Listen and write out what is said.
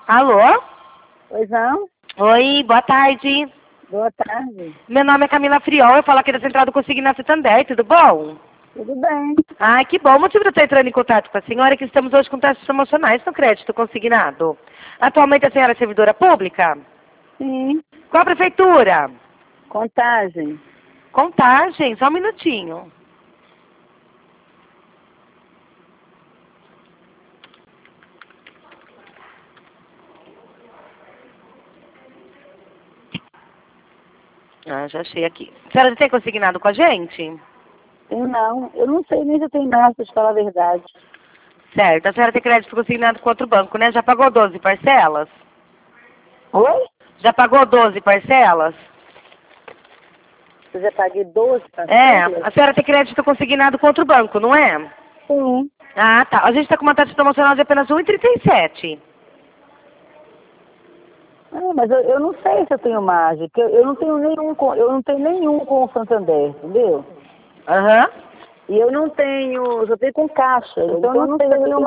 Alô? Pois não? Oi, boa tarde. Boa tarde. Meu nome é Camila Friol, eu falo aqui da Central do Consignado Santander, tudo bom? Tudo bem. Ai, que bom. O motivo de eu estar entrando em contato com a senhora é que estamos hoje com taxas promocionais no crédito consignado. Atualmente a senhora é servidora pública? Sim. Qual a prefeitura? Contagem. Contagem, só um minutinho. Ah, já achei aqui. A senhora já tem consignado com a gente? Eu não. Eu não sei nem se eu tenho nada, pra te falar a verdade. Certo. A senhora tem crédito consignado com outro banco, né? Já pagou 12 parcelas? Oi? Já pagou 12 parcelas? Eu já paguei 12 É, parcelas? a senhora tem crédito consignado com outro banco, não é? Sim. Ah, tá. A gente está com uma taxa promocional de apenas 1,37. Ah, mas eu não sei se eu tenho margem, porque eu não tenho nenhum com o Santander, entendeu? Aham. E eu só tenho com caixa, então eu não sei se eu tenho